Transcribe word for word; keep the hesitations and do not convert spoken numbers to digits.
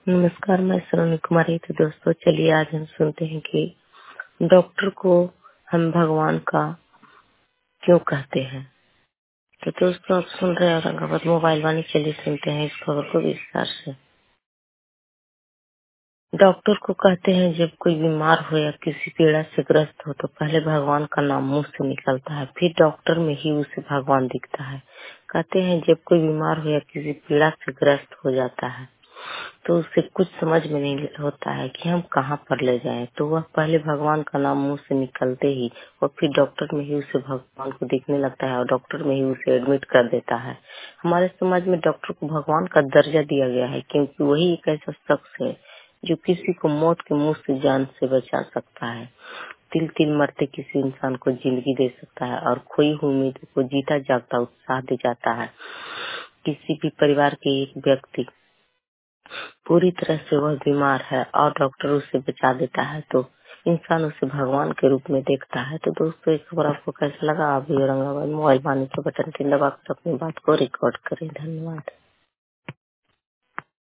नमस्कार, मैं सलोनी कुमारी। तो दोस्तों चलिए आज हम सुनते हैं कि डॉक्टर को हम भगवान का क्यों कहते हैं। तो दोस्तों आप सुन रहे हैं औरंगाबाद मोबाइल वाणी। चलिए सुनते हैं इस खबर को विस्तार से। डॉक्टर को कहते हैं जब कोई बीमार हो या किसी पीड़ा से ग्रस्त हो तो पहले भगवान का नाम मुंह से निकलता है, फिर डॉक्टर में ही उसे भगवान दिखता है। कहते हैं जब कोई बीमार हो या किसी पीड़ा से ग्रस्त हो जाता है तो उसे कुछ समझ में नहीं होता है कि हम कहाँ पर ले जाएं, तो वह पहले भगवान का नाम मुंह से निकलते ही और फिर डॉक्टर में ही उसे भगवान को दिखने लगता है और डॉक्टर में ही उसे एडमिट कर देता है। हमारे समाज में डॉक्टर को भगवान का दर्जा दिया गया है क्योंकि वही एक ऐसा शख्स है जो किसी को मौत के मुंह से जान से बचा सकता है, तिल तिल मरते किसी इंसान को जिंदगी दे सकता है और खोई हुई उम्मीदों को जीता जागता उत्साह दे जाता है। किसी भी परिवार के एक व्यक्ति पूरी तरह से वह बीमार है और डॉक्टर उसे बचा देता है तो इंसान उसे भगवान के रूप में देखता है। तो दोस्तों ये खबर आपको कैसा लगा? आप भी औरंगाबाद मोबाइल वाणी के बटन की दबाकर अपनी बात को रिकॉर्ड करें। धन्यवाद।